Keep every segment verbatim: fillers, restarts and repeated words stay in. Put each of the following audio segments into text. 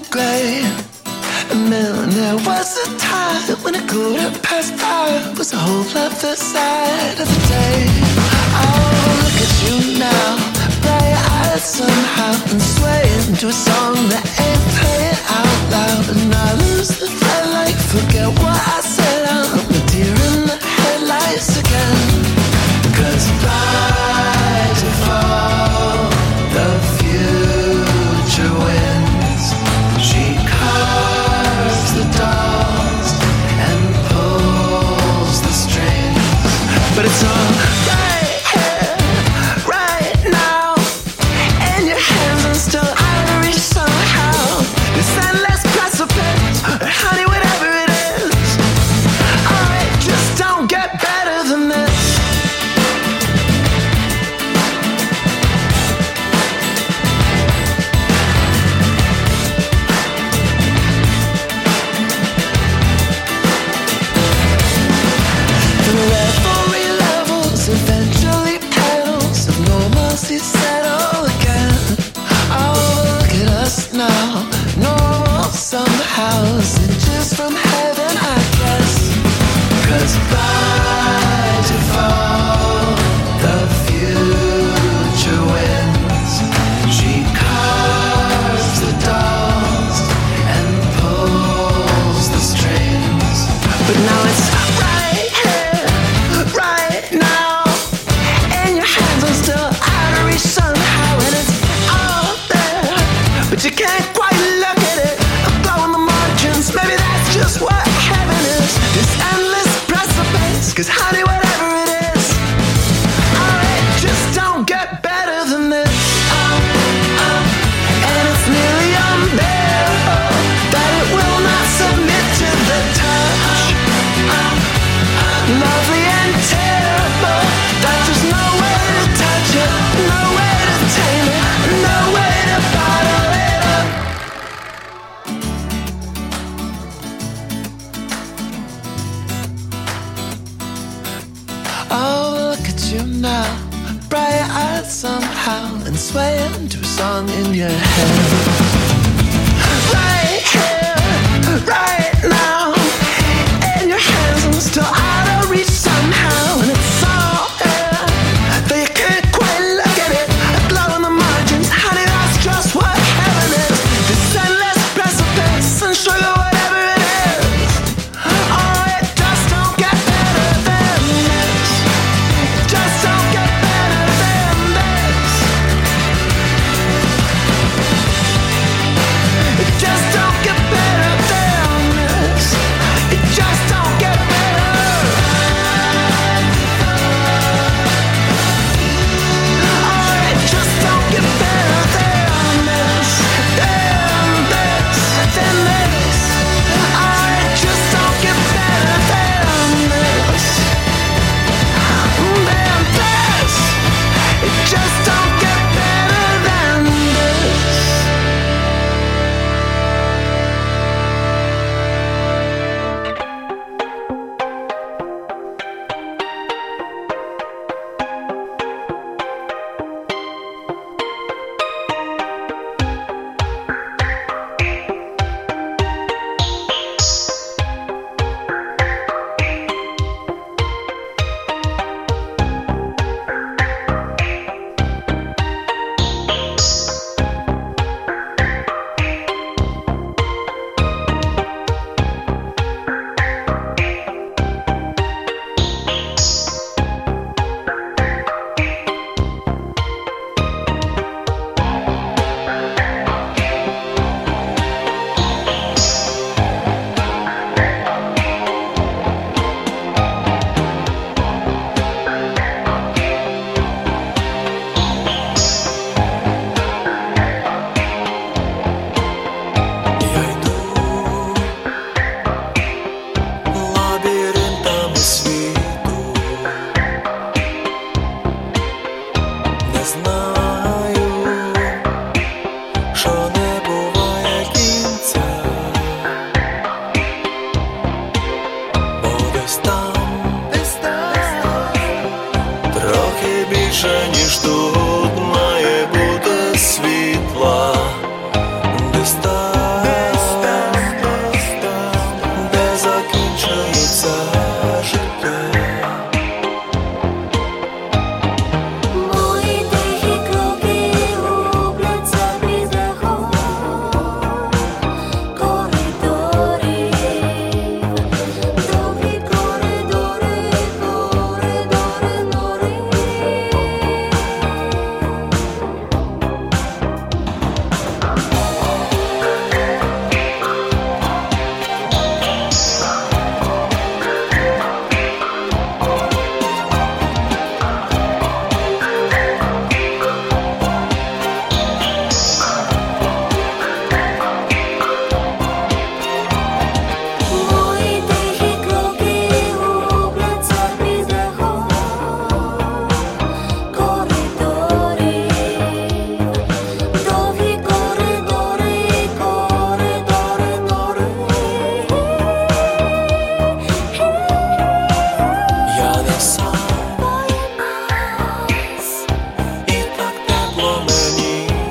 grey. And then there was a time when a quarter past five was the whole other side of the day. Oh, look at you now, bright-eyed somehow, and swaying to a song that ain't playing out loud. And I lose the thread like forget what I said. I'm a deer in the headlights again. 'Cause by default, the future wins. She carves the dolls and pulls the strings. But it's all right here, right now, in your hands and still out of reach somehow. This endless precipice, honey, whatever it is. Alright, just don't get better than this. Eventually petals of normalcy settle again. Oh, look at us now, normal somehow, inches from heaven, I guess. 'Cause by default, the future wins. She carves the dolls and pulls the strings. But now it's right here, right now, still out of reach somehow, and it's all there, but you can't quite look at it. I'm blowing the margins, maybe that's just what heaven is. This endless precipice, 'cause honey, whatever it is, alright, just don't get better than this. Oh, oh, and it's nearly unbearable that it will not submit to the touch. Oh, oh, lovely and terrible, that there's no way to touch it, no way to tame it, no way to bottle it up. Oh, look at you now, bright-eyed somehow, and swaying to a song in your head. Right here, right now, in your hands and still out of reach somehow, and it's all there, but you can't quite look at it. Blowing the margins, honey, that's just what heaven is. This endless precipice and sugar, whatever it is. Oh, it just don't get better than this. It just don't get better than this. It just don't get better than this.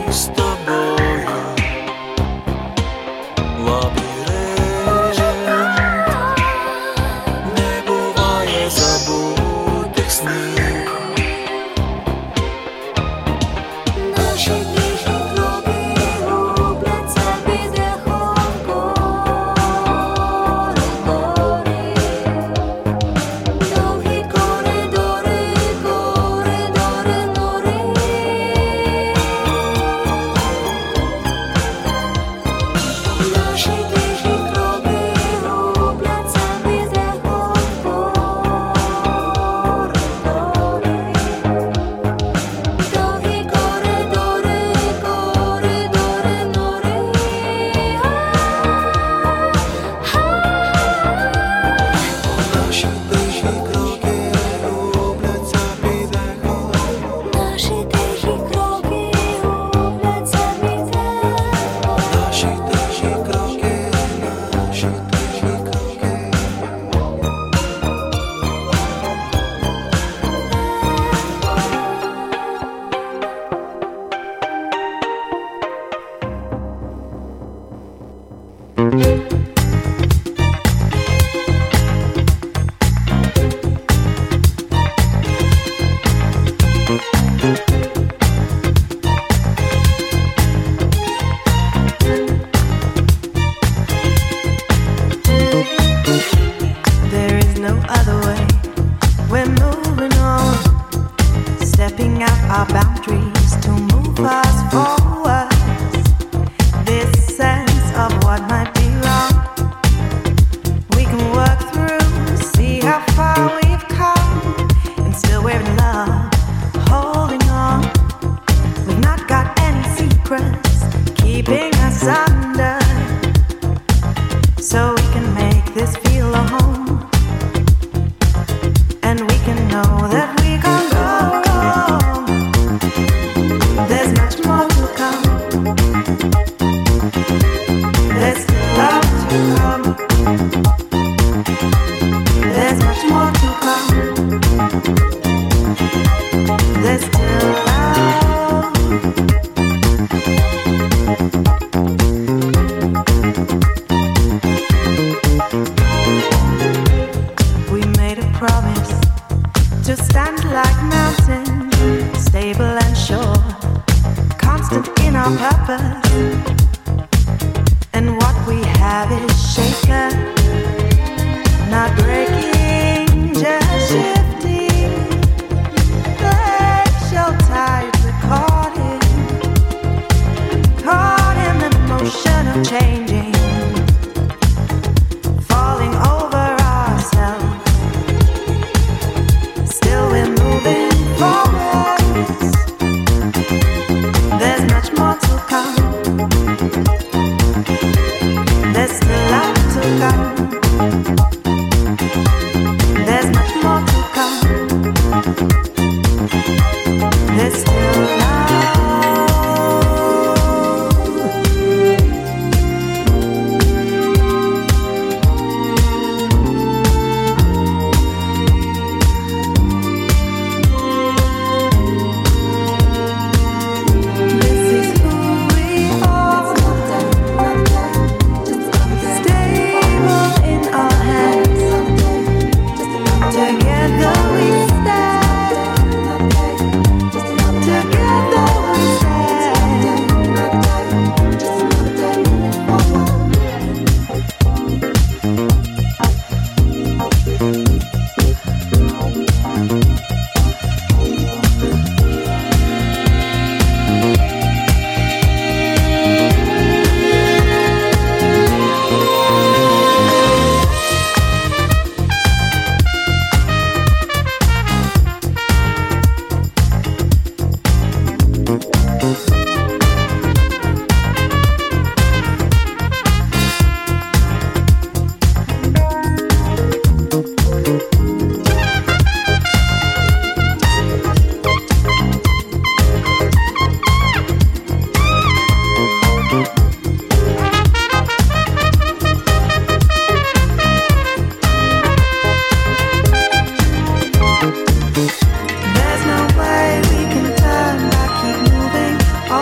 There's no way we can turn back, keep moving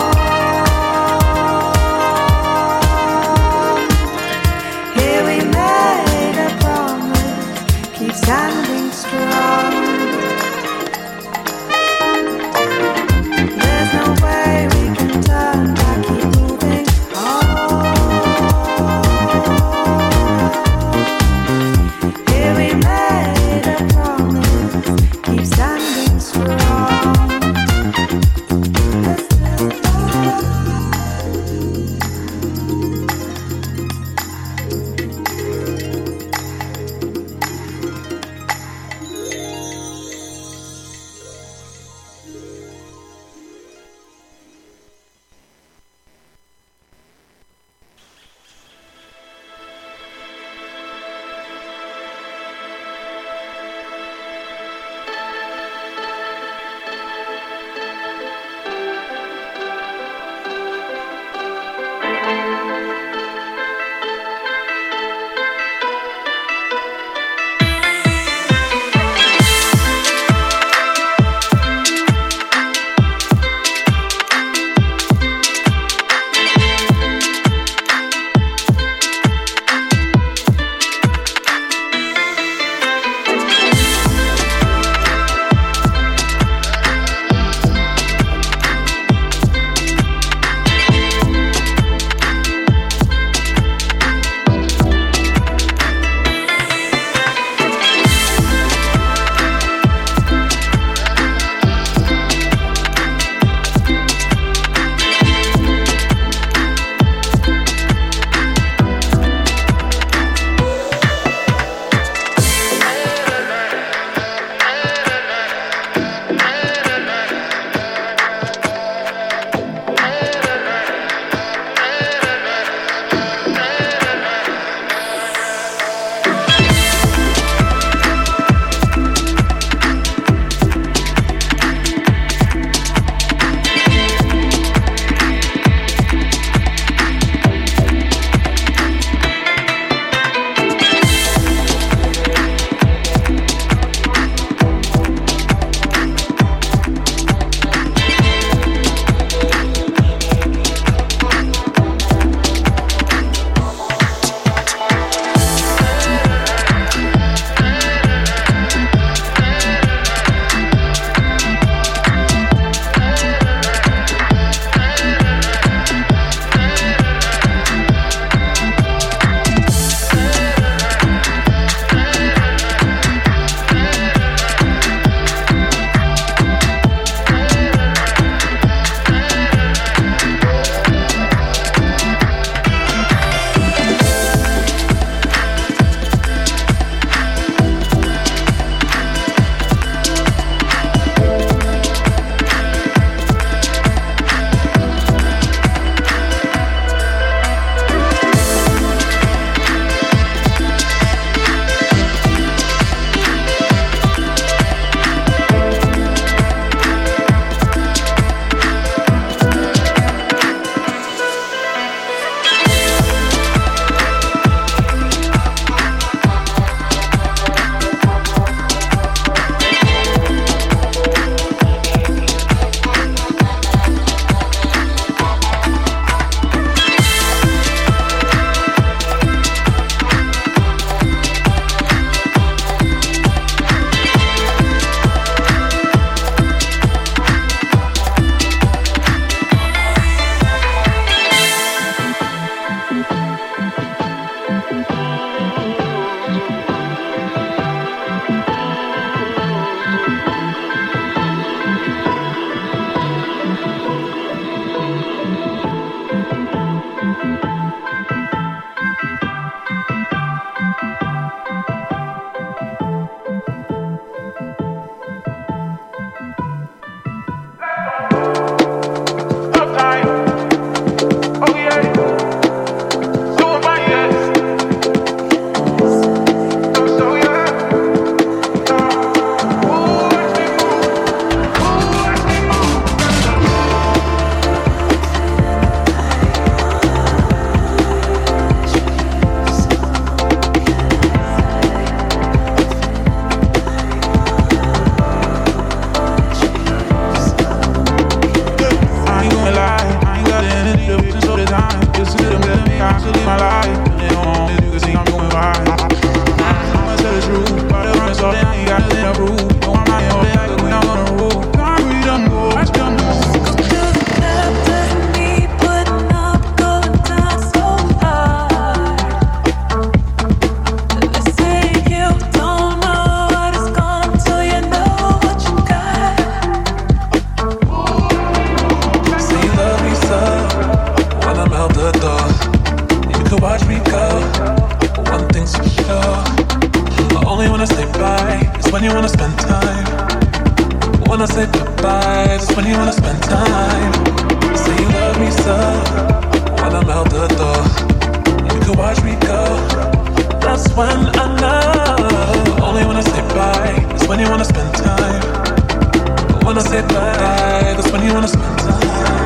when you wanna spend time. Say you love me so, when I'm out the door. You can watch me go, that's when I know. Only when I say bye, that's when you wanna spend time. When I say bye, that's when you wanna spend time.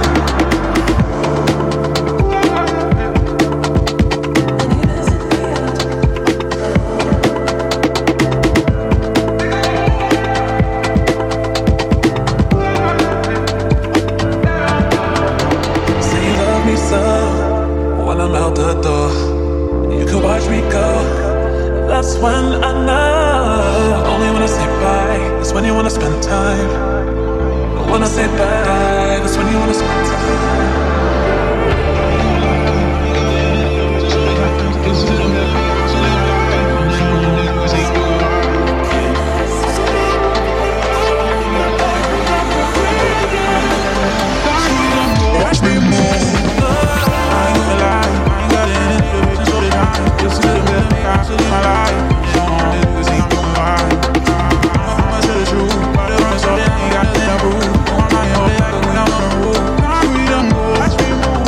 That's when I know. Only when I say bye, that's when you wanna spend time. But when I say bye, that's when you wanna spend time. Watch me move. I ain't gonna lie, I ain't got any so they got just a little bit of me, I should live my life. You know, niggas ain't doing right. I'ma tell the truth, but they run so they ain't got nothing to prove. I'm not in hold it like when I'm on the roof. We done go, watch me move.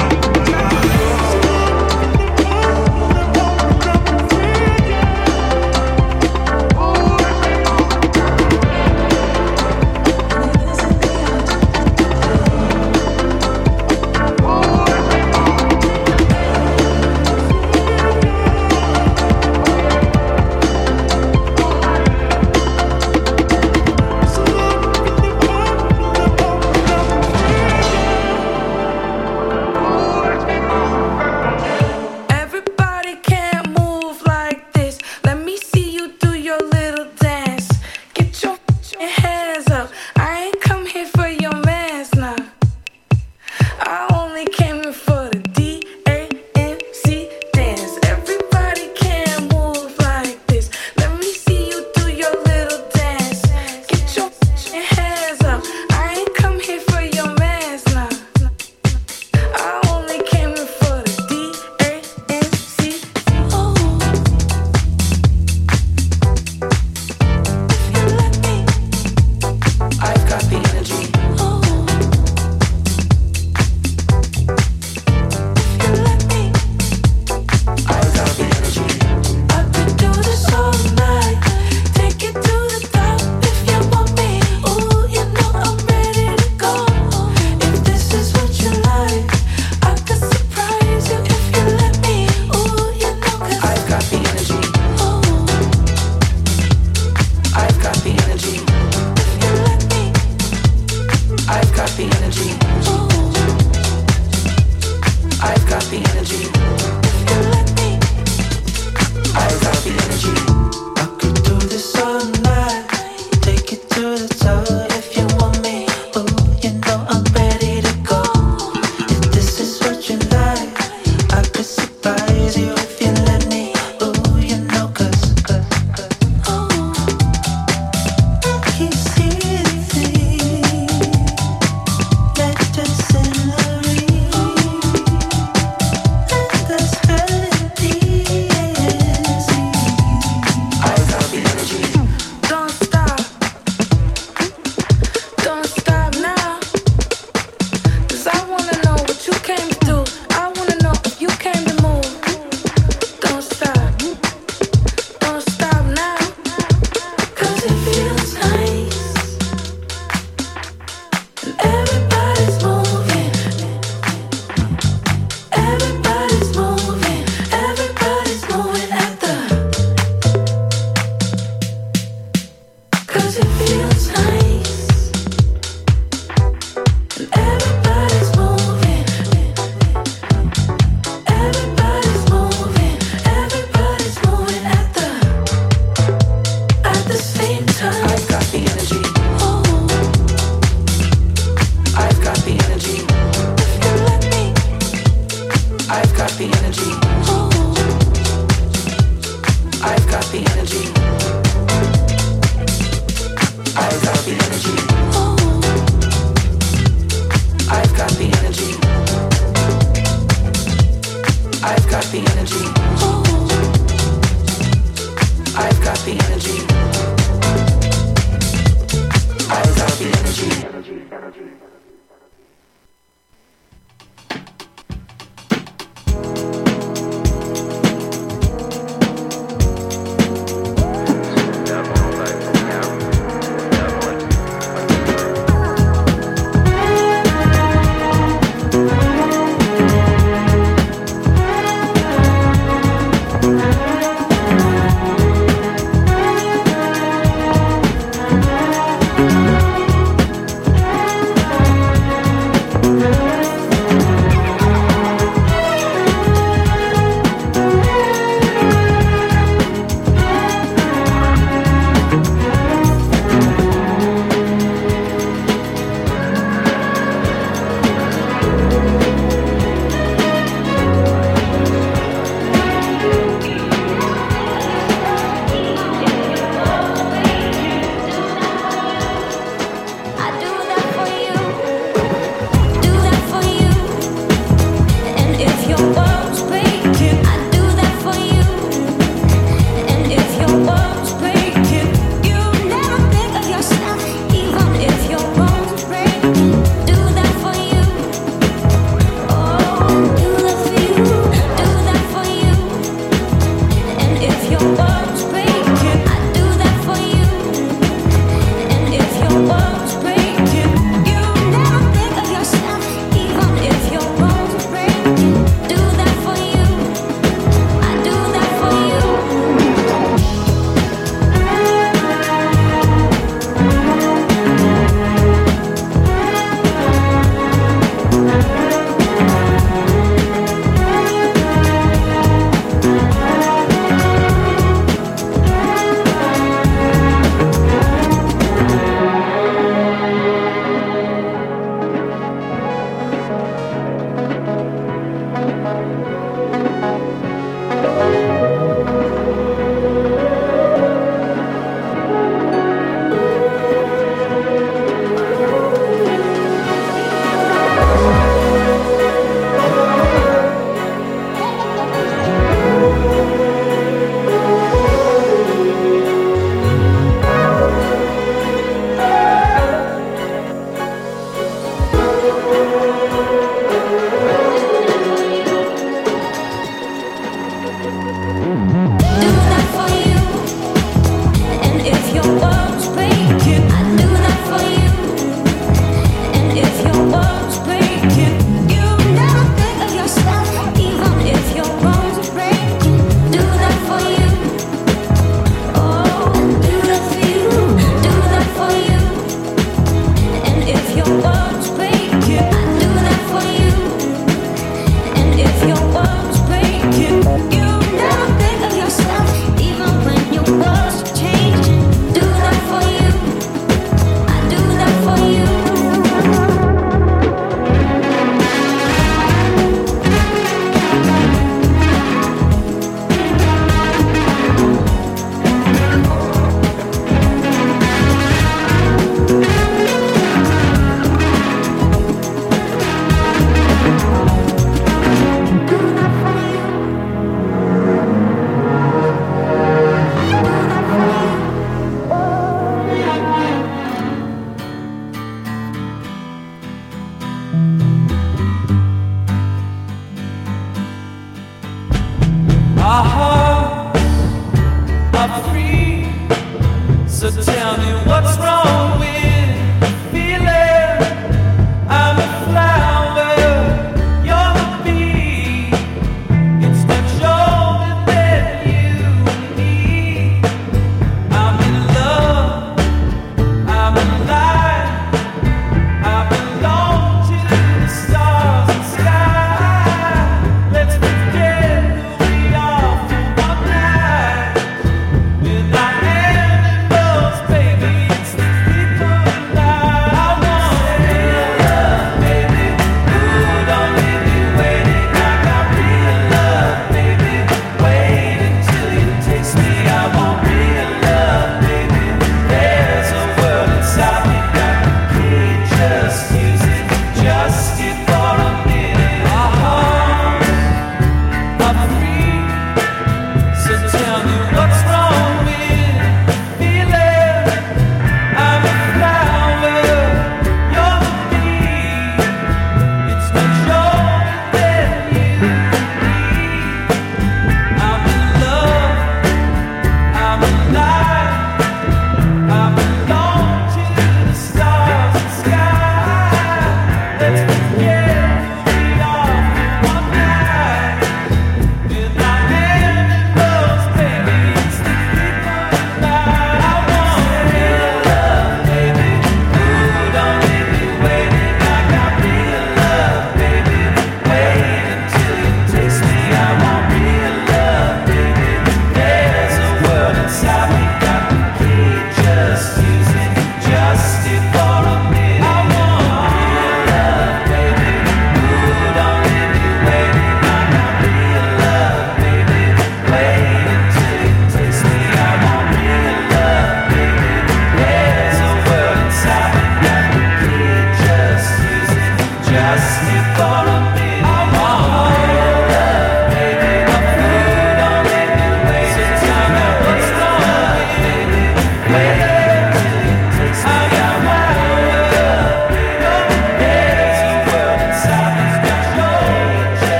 I've got the energy. energy, energy.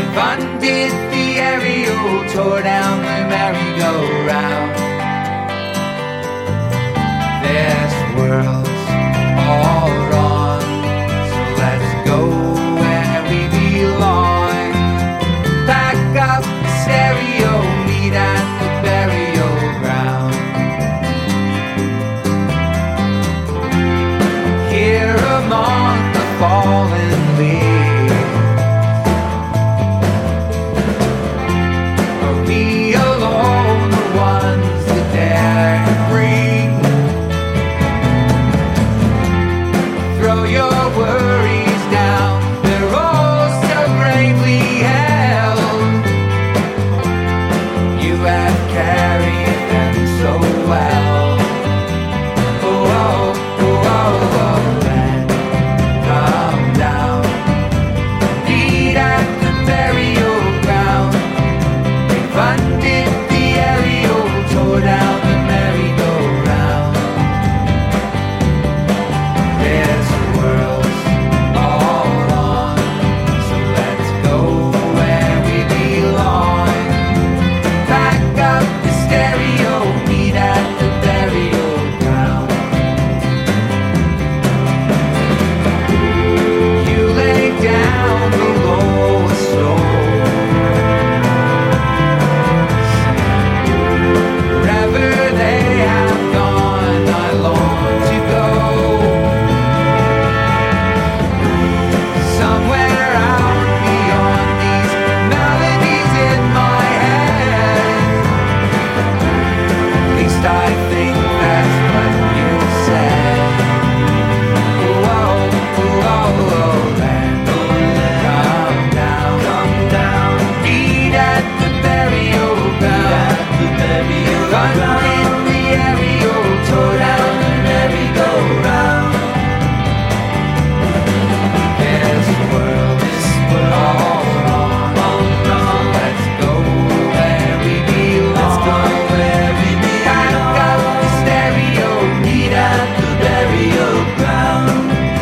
funded the aerial, tore down the merry-go-round. This world's all wrong, so let's go where we belong. Pack up the stereo, meet at the burial ground. Here among the fallen leaves, are we alone, the ones that dare to breathe? Throw your worries down, they're all so bravely held. You have carried them so well. Oh, oh, oh, oh, oh, then come down. Meet at the burial ground. They funded the aerial, tore down the merry-go-round. This world's all wrong, so let's go where we belong. Pack up the stereo, meet at the burial ground. You lay down below a soul, wherever they have gone, I long to go. Somewhere out beyond these melodies in my head. At least I think that's what you said. Oh, oh, oh, oh, oh, then come down, come down. Meet at the burial ground. Funded the aerial, tore down the merry-go-round. This world is all wrong, so let's go where we belong. Pack up the stereo, meet at the burial ground.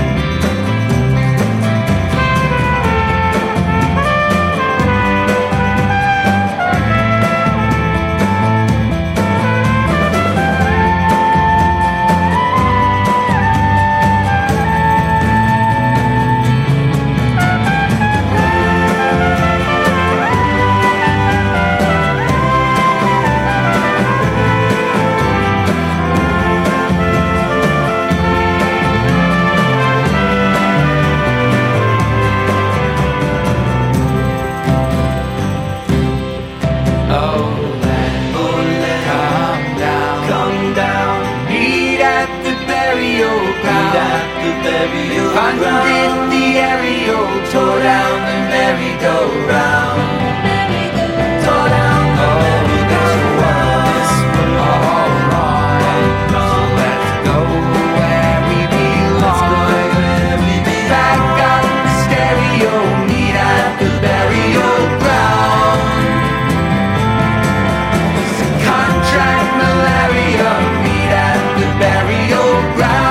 Oh, then come down, come down. Meet at the burial ground. Funded the aerial, tore down the merry-go-round. Tore down the merry-go-round. This all wrong, so let's go where we belong. Pack up the stereo, meet at the burial ground. Contract malaria, meet at the burial ground.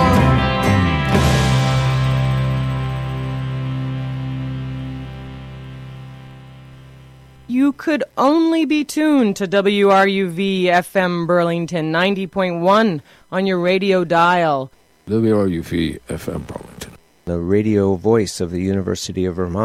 You could only be tuned to W R U V F M Burlington ninety point one on your radio dial. W R U V F M Burlington. The radio voice of the University of Vermont.